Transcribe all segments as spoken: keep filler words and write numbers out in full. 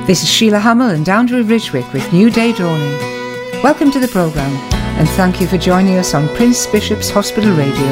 This is Sheila Hamill and Andrew Ridgwick with New Day Dawning. Welcome to the programme and thank you for joining us on Prince Bishop's Hospital Radio.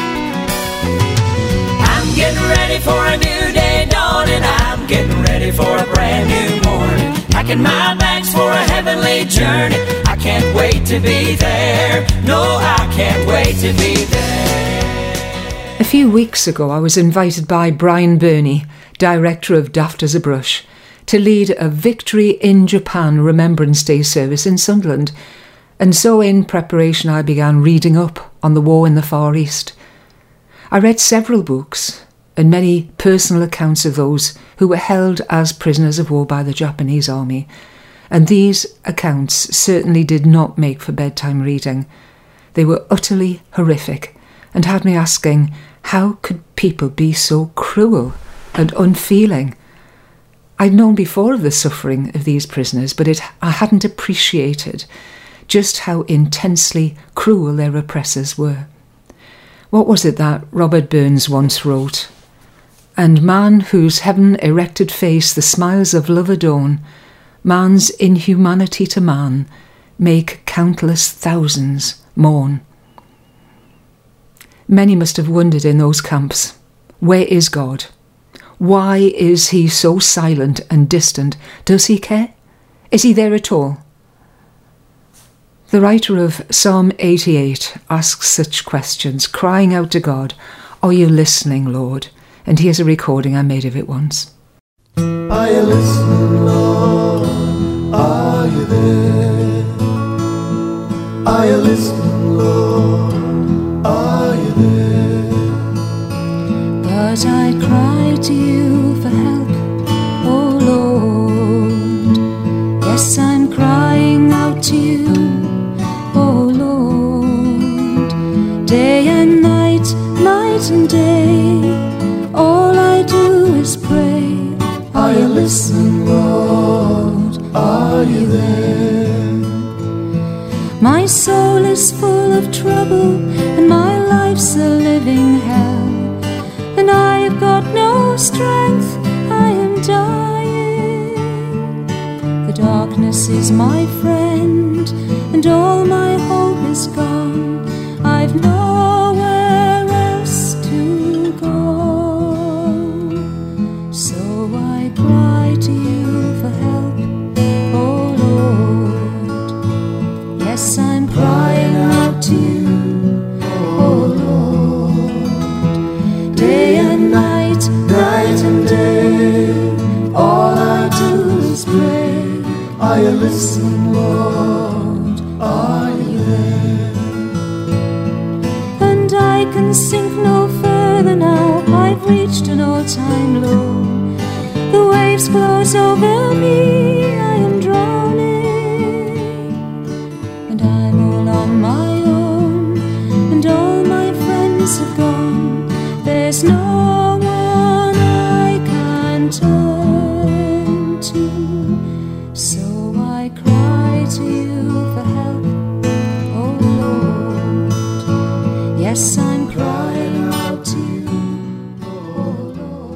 I'm getting ready for a new day dawning. I'm getting ready for a brand new morning. Packing my bags for a heavenly journey. I can't wait to be there. No, I can't wait to be there. A few weeks ago I was invited by Brian Burney, director of Daft as a Brush, to lead a Victory in Japan Remembrance Day service in Sunderland, and so in preparation I began reading up on the war in the Far East. I read several books and many personal accounts of those who were held as prisoners of war by the Japanese army, and these accounts certainly did not make for bedtime reading. They were utterly horrific and had me asking, how could people be so cruel and unfeeling? I'd known before of the suffering of these prisoners, but it, I hadn't appreciated just how intensely cruel their oppressors were. What was it that Robert Burns once wrote? And man whose heaven-erected face the smiles of love adorn, man's inhumanity to man, make countless thousands mourn. Many must have wondered in those camps, where is God? Why is he so silent and distant? Does he care? Is he there at all? The writer of Psalm eighty-eight asks such questions, crying out to God, "Are you listening, Lord?" And here's a recording I made of it once. Are you listening, Lord? Are you there? Are you listening, Lord? Are you there? But I cry to you for help, oh Lord. Yes, I'm crying out to you, oh Lord. Day and night, night and day, all I do is pray. Are you listening, Lord? Are you there? My soul is full of trouble and my life's a living hell. And I've got no strength, I am dying. The darkness is my friend, and all my hope is gone. I've nowhere else to go. So I cry to you for help, oh Lord. Yes, I'm crying out to you, oh Lord. Day and night, night and day, all I do is pray. Are you listening, Lord? Are you there? And I can sink no further now, I've reached an all-time low. The waves close over me, I am drowning. And I'm all on my own, and all my friends have gone. There's no one I can turn to. So I cry to you for help, oh Lord. Yes, I'm crying out to you, oh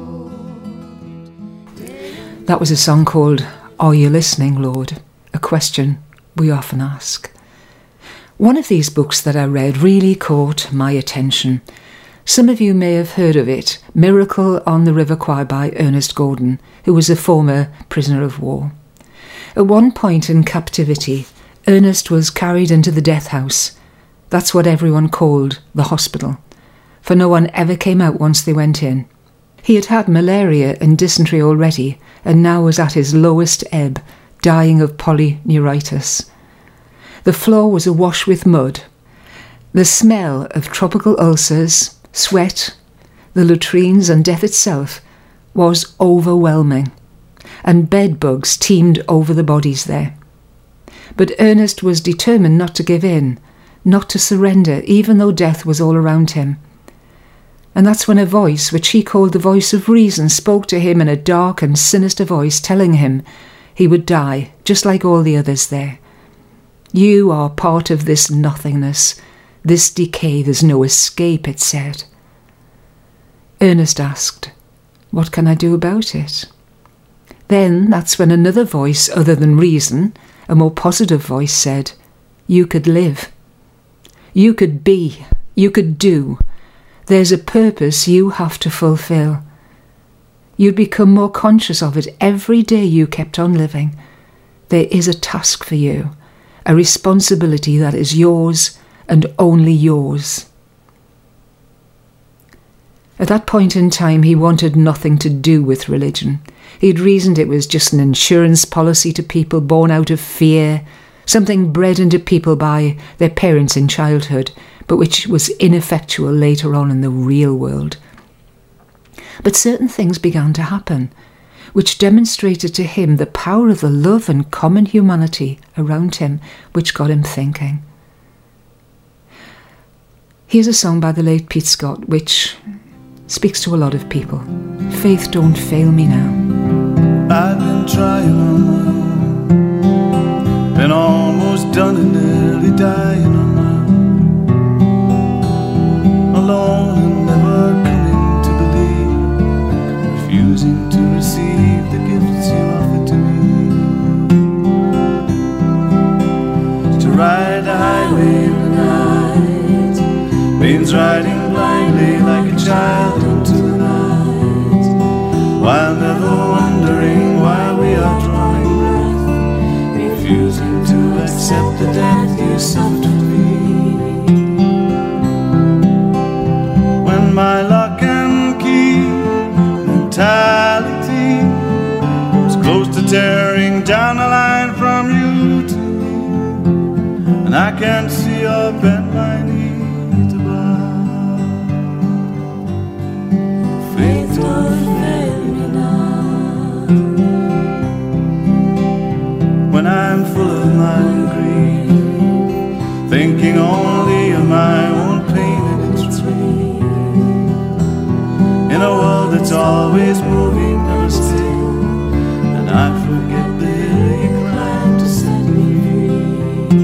Lord. That was a song called Are You Listening, Lord? A question we often ask. One of these books that I read really caught my attention. Some of you may have heard of it, Miracle on the River Kwai by Ernest Gordon, who was a former prisoner of war. At one point in captivity, Ernest was carried into the death house. That's what everyone called the hospital, for no one ever came out once they went in. He had had malaria and dysentery already, and now was at his lowest ebb, dying of polyneuritis. The floor was awash with mud. The smell of tropical ulcers, sweat, the latrines and death itself was overwhelming, and bed bugs teemed over the bodies there. But Ernest was determined not to give in, not to surrender, even though death was all around him. And that's when a voice, which he called the voice of reason, spoke to him in a dark and sinister voice, telling him he would die, just like all the others there. You are part of this nothingness, this decay, there's no escape, it said. Ernest asked, what can I do about it? Then that's when another voice other than reason, a more positive voice, said, you could live. You could be. You could do. There's a purpose you have to fulfill. You'd become more conscious of it every day you kept on living. There is a task for you, a responsibility that is yours and only yours. At that point in time, he wanted nothing to do with religion. He'd reasoned it was just an insurance policy to people born out of fear, something bred into people by their parents in childhood, but which was ineffectual later on in the real world. But certain things began to happen, which demonstrated to him the power of the love and common humanity around him, which got him thinking. Here's a song by the late Pete Scott, which speaks to a lot of people. Faith Don't Fail Me Now. I've been trying on my own, been almost done and nearly dying on my own, alone and never coming to believe, refusing to receive the gifts you offer to me. To ride the highway in the night means riding blindly like a child into the night, while never wondering why we are drawing breath, refusing to accept the death you suffered for me. When my lock and key mentality was close to tearing down the line from you to me, and I can't see or bend my knee. Faith don't fail me now. When I'm full of my grief, thinking only of my own pain and its relief, in a world that's always moving, never still, and I forget the hill you climbed to set me free.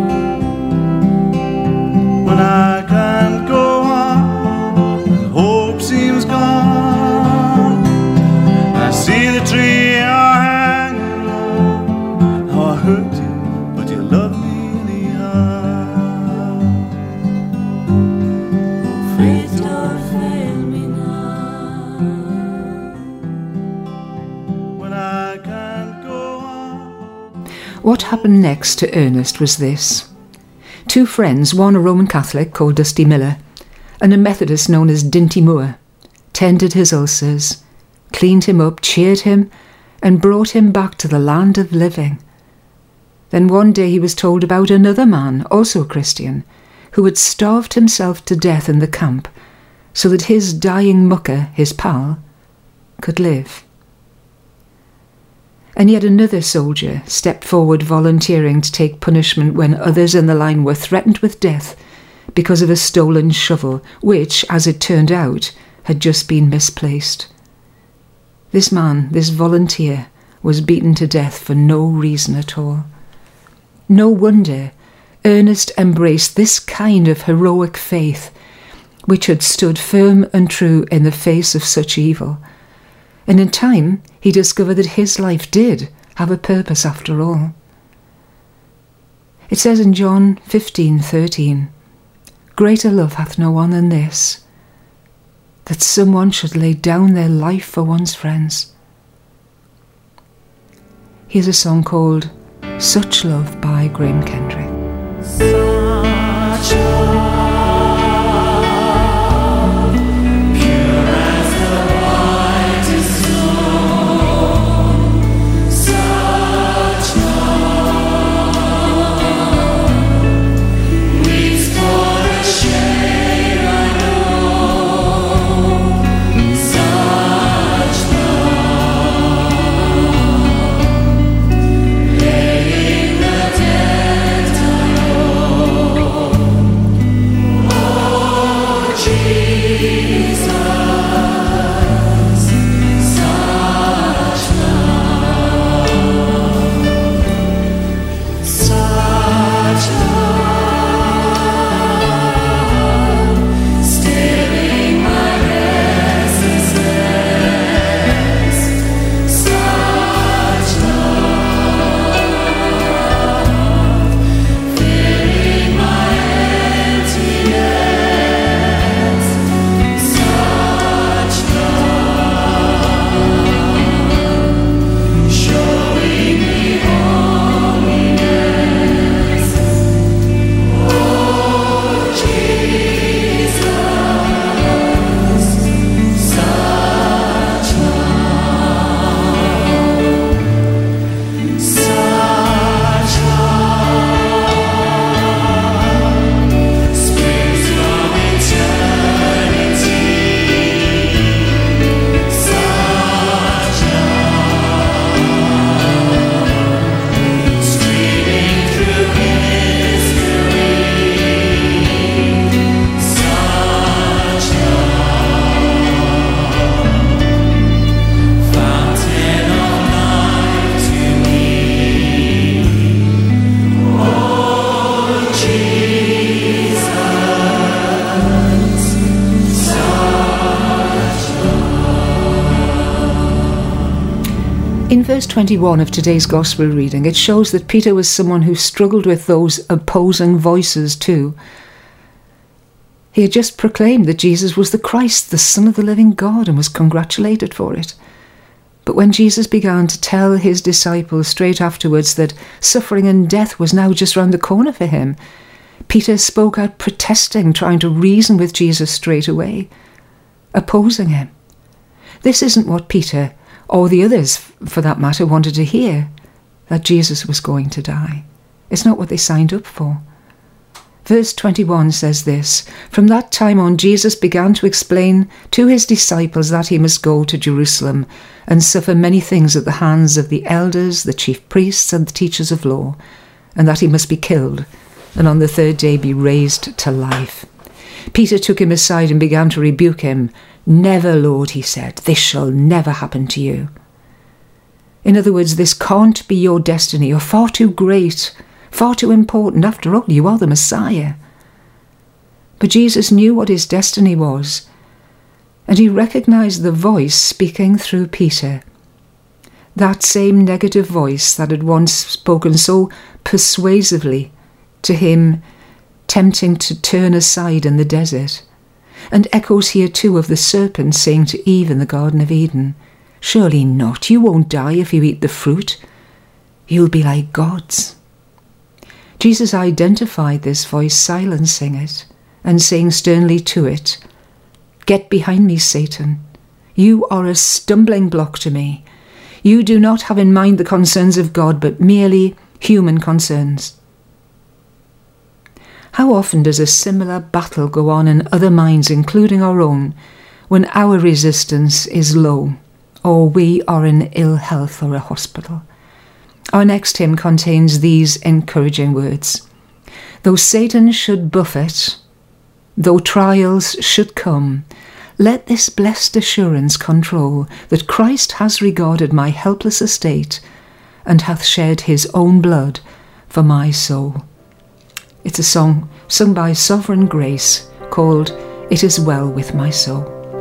When I can't go on, hope seems gone, see the tree you're hanging on. How I hurt you, but you love me anyhow. Faith don't fail me now. When I can't go on. What happened next to Ernest was this. Two friends, one a Roman Catholic called Dusty Miller, and a Methodist known as Dinty Moore, tended his ulcers, cleaned him up, cheered him, and brought him back to the land of living. Then one day he was told about another man, also a Christian, who had starved himself to death in the camp so that his dying mucker, his pal, could live. And yet another soldier stepped forward volunteering to take punishment when others in the line were threatened with death because of a stolen shovel, which, as it turned out, had just been misplaced. This man, this volunteer, was beaten to death for no reason at all. No wonder Ernest embraced this kind of heroic faith, which had stood firm and true in the face of such evil. And in time, he discovered that his life did have a purpose after all. It says in John fifteen thirteen, "Greater love hath no one than this, that someone should lay down their life for one's friends." Here's a song called Such Love by Graham Kendrick. Such love, pure as the whitest snow. Such love, weeps for the shame I know. Such love, laying the dead to In verse twenty-one of today's Gospel reading, it shows that Peter was someone who struggled with those opposing voices too. He had just proclaimed that Jesus was the Christ, the Son of the living God, and was congratulated for it. But when Jesus began to tell his disciples straight afterwards that suffering and death was now just round the corner for him, Peter spoke out protesting, trying to reason with Jesus straight away, opposing him. This isn't what Peter, or the others for that matter, wanted to hear, that Jesus was going to die. It's not what they signed up for. Verse twenty-one says this: "From that time on, Jesus began to explain to his disciples that he must go to Jerusalem and suffer many things at the hands of the elders, the chief priests, and the teachers of law, and that he must be killed, and on the third day be raised to life." Peter took him aside and began to rebuke him. "Never, Lord," he said, "this shall never happen to you." In other words, this can't be your destiny. You're far too great, far too important. After all, you are the Messiah. But Jesus knew what his destiny was, and he recognized the voice speaking through Peter. That same negative voice that had once spoken so persuasively to him, tempting to turn aside in the desert, and echoes here too of the serpent saying to Eve in the Garden of Eden, "Surely not, you won't die if you eat the fruit. You'll be like gods." Jesus identified this voice, silencing it, and saying sternly to it, "Get behind me, Satan. You are a stumbling block to me. You do not have in mind the concerns of God, but merely human concerns." How often does a similar battle go on in other minds, including our own, when our resistance is low, or we are in ill health or a hospital? Our next hymn contains these encouraging words: "Though Satan should buffet, though trials should come, let this blessed assurance control that Christ has regarded my helpless estate and hath shed his own blood for my soul." It's a song sung by Sovereign Grace called "It Is Well With My Soul."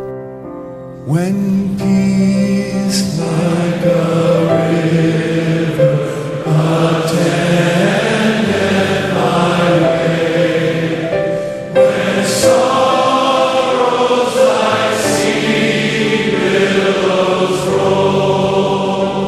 When peace like a river attendeth my way, when sorrows like sea billows roll,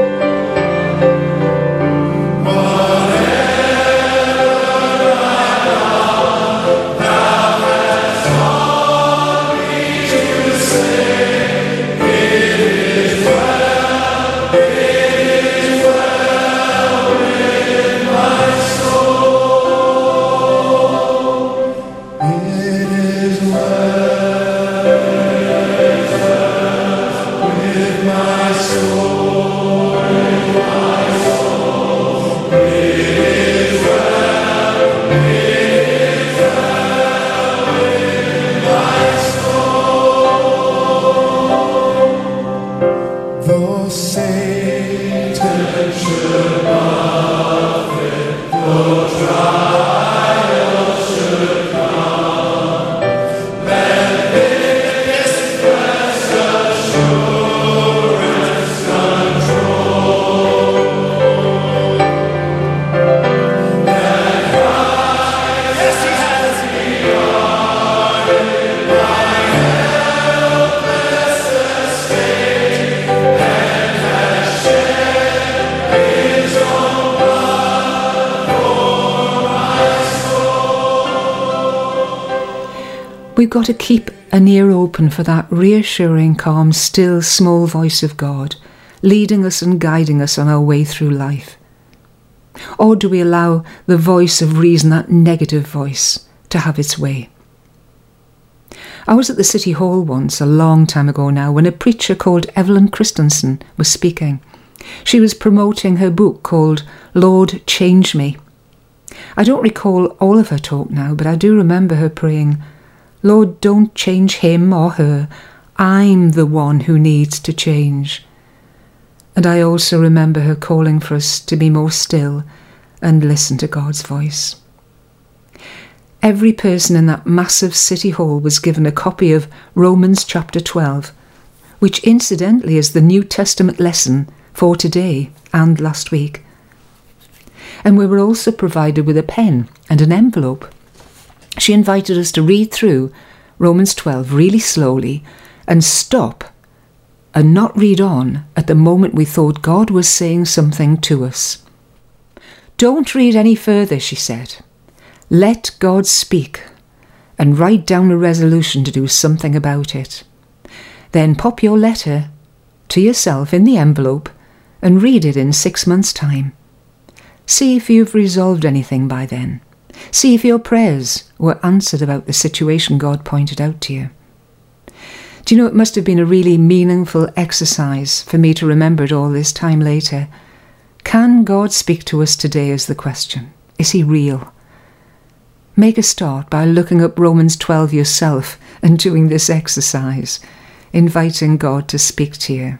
We've got to keep an ear open for that reassuring, calm, still, small voice of God, leading us and guiding us on our way through life. Or do we allow the voice of reason, that negative voice, to have its way? I was at the City Hall once, a long time ago now, when a preacher called Evelyn Christensen was speaking. She was promoting her book called Lord, Change Me. I don't recall all of her talk now, but I do remember her praying, "Lord, don't change him or her. I'm the one who needs to change." And I also remember her calling for us to be more still and listen to God's voice. Every person in that massive city hall was given a copy of Romans chapter twelve, which incidentally is the New Testament lesson for today and last week. And we were also provided with a pen and an envelope. She invited us to read through Romans twelve really slowly and stop and not read on at the moment we thought God was saying something to us. Don't read any further, she said. Let God speak and write down a resolution to do something about it. Then pop your letter to yourself in the envelope and read it in six months' time. See if you've resolved anything by then. See if your prayers were answered about the situation God pointed out to you. Do you know, it must have been a really meaningful exercise for me to remember it all this time later. Can God speak to us today is the question. Is he real? Make a start by looking up Romans twelve yourself and doing this exercise, inviting God to speak to you.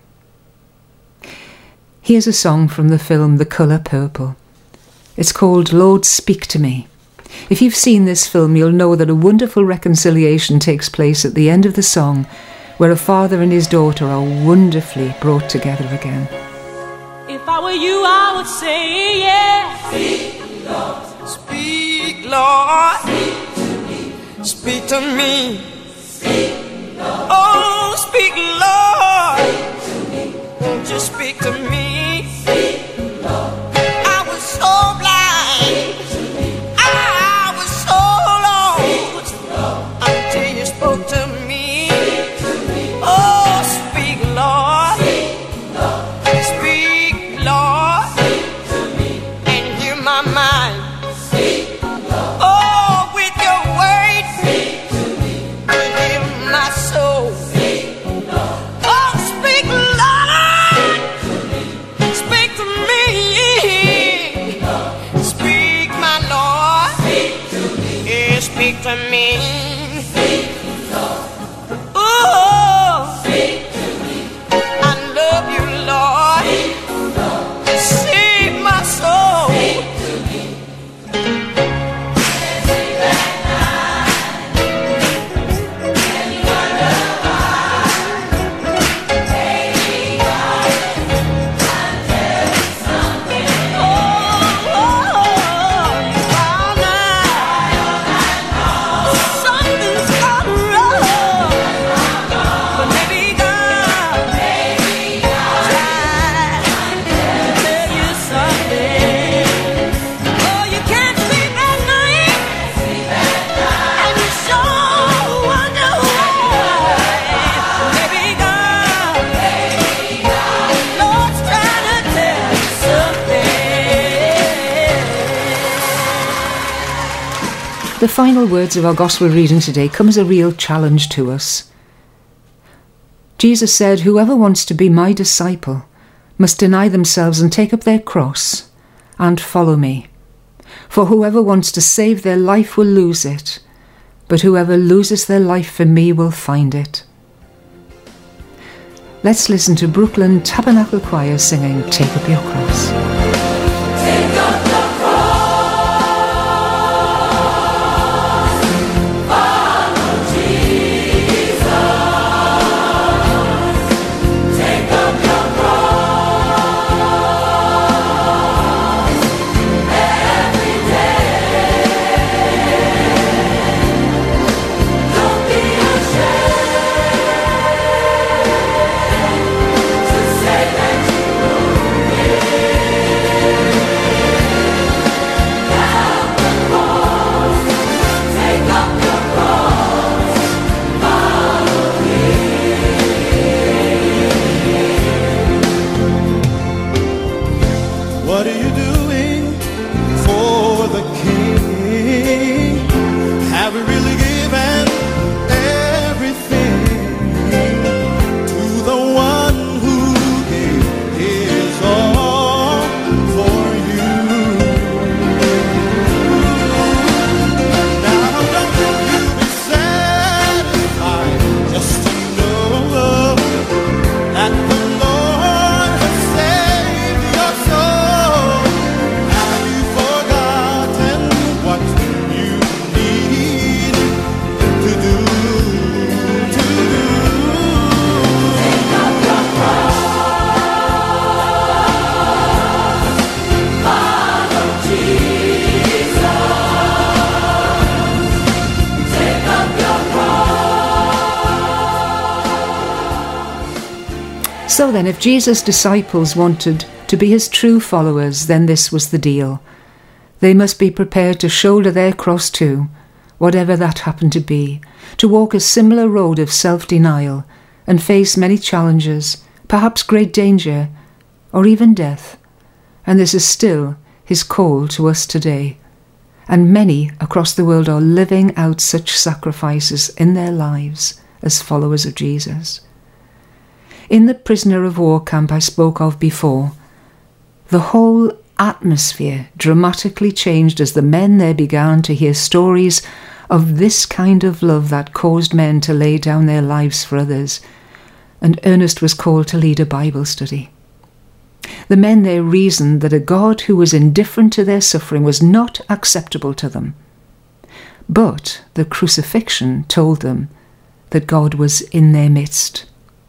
Here's a song from the film The Colour Purple. It's called Lord, Speak to Me. If you've seen this film, you'll know that a wonderful reconciliation takes place at the end of the song, where a father and his daughter are wonderfully brought together again. If I were you, I would say yes. Speak, Lord. Speak, Lord. Speak to me. Speak to me. Speak, Lord. Oh, speak, Lord. Speak to me. Won't you speak to me? Speak, Lord. I was so blind. Speak to me. I was so lost. Speak, Lord. Until you spoke to me. Speak to me. Oh, speak, Lord. Speak, Lord. Speak, Lord. Speak to me. And hear my mind. Speak, Lord. Oh, with your word. Speak to me. And hear my soul. Speak, Lord. Oh, speak, Lord. Speak to me. Speak, Lord. Speak, my Lord. Speak to me. Yeah, speak to me. Speak, Lord. Oh, speak to me. I love you, Lord. Speak, Lord. Save my soul. Speak to me. The final words of our Gospel reading today come as a real challenge to us. Jesus said, "Whoever wants to be my disciple must deny themselves and take up their cross and follow me. For whoever wants to save their life will lose it, but whoever loses their life for me will find it." Let's listen to Brooklyn Tabernacle Choir singing Take Up Your Cross. Take up your that the Lord has saved your soul. then, if Jesus' disciples wanted to be his true followers, then this was the deal. They must be prepared to shoulder their cross too, whatever that happened to be, to walk a similar road of self-denial and face many challenges, perhaps great danger, or even death. And this is still his call to us today. And many across the world are living out such sacrifices in their lives as followers of Jesus. In the prisoner of war camp I spoke of before, the whole atmosphere dramatically changed as the men there began to hear stories of this kind of love that caused men to lay down their lives for others, and Ernest was called to lead a Bible study. The men there reasoned that a God who was indifferent to their suffering was not acceptable to them, but the crucifixion told them that God was in their midst.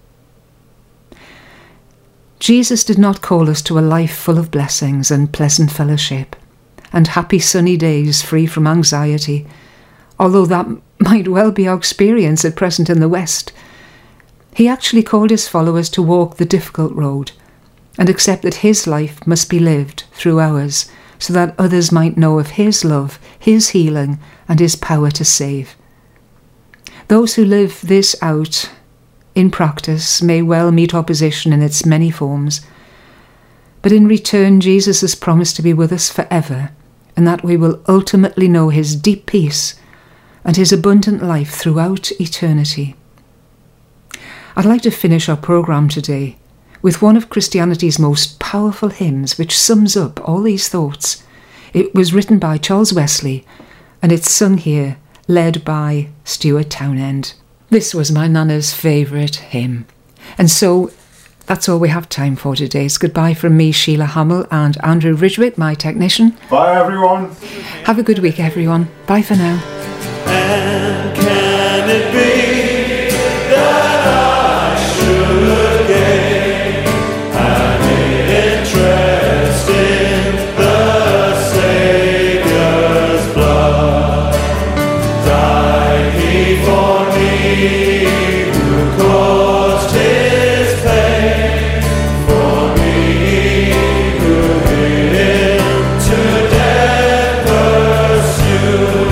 Jesus did not call us to a life full of blessings and pleasant fellowship and happy sunny days free from anxiety, although that might well be our experience at present in the West. He actually called his followers to walk the difficult road and accept that his life must be lived through ours so that others might know of his love, his healing, and his power to save. Those who live this out in practice may well meet opposition in its many forms, but in return Jesus has promised to be with us forever, and that we will ultimately know his deep peace and his abundant life throughout eternity. I'd like to finish our programme today with one of Christianity's most powerful hymns, which sums up all these thoughts. It was written by Charles Wesley, and it's sung here, led by Stuart Townend. This was my Nana's favourite hymn. And so that's all we have time for today. It's goodbye from me, Sheila Hamill, and Andrew Ridgwick, my technician. Bye, everyone. Have a good week, everyone. Bye for now. And can it be that I should gain an interest in the Saviour's blood? Died he for me, who caused his pain, for me who him to death pursued.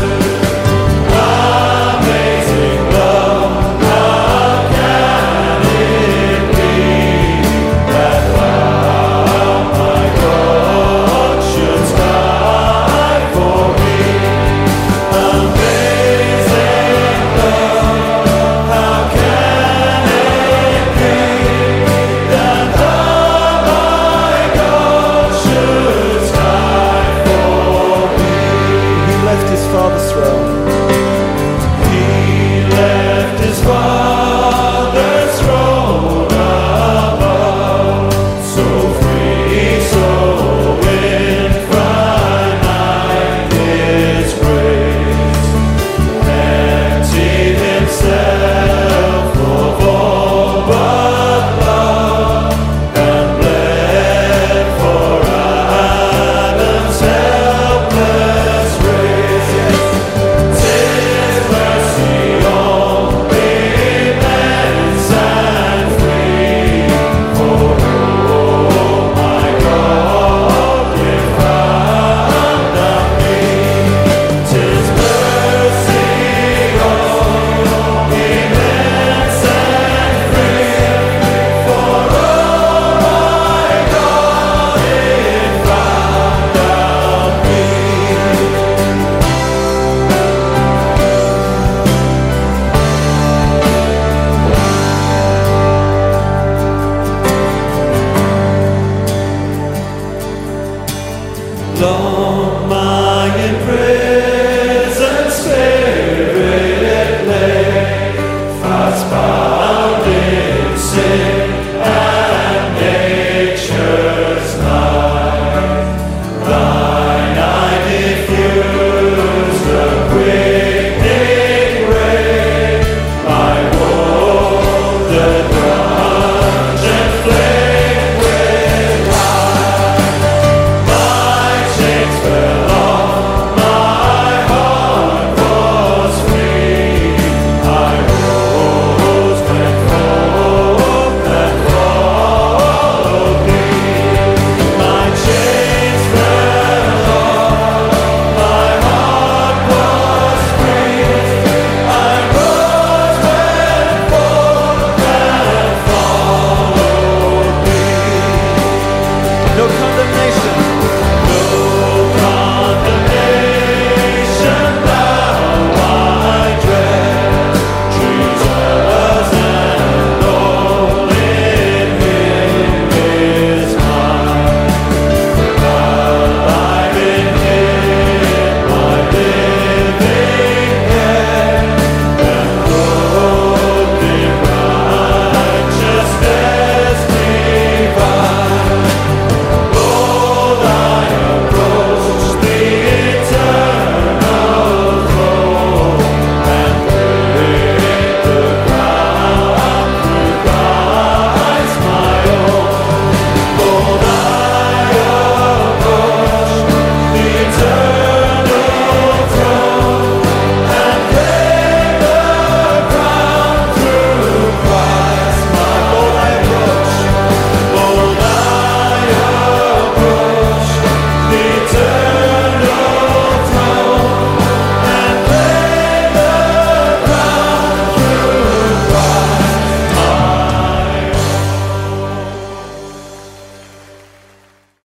Amazing love, how can it be that thou, my God, shouldst die for me? Amazing love, how can it be that thou, my God, shouldst die for me? He left his father's throne. He left his father's throne above, so free, so infinite his grace. Emptied himself of all but love, and bled for Adam's helpless race. Tis mercy only, immense and free, for oh my God, if found of me. Tis mercy only, immense and free, for oh my God, if found of me. Lord,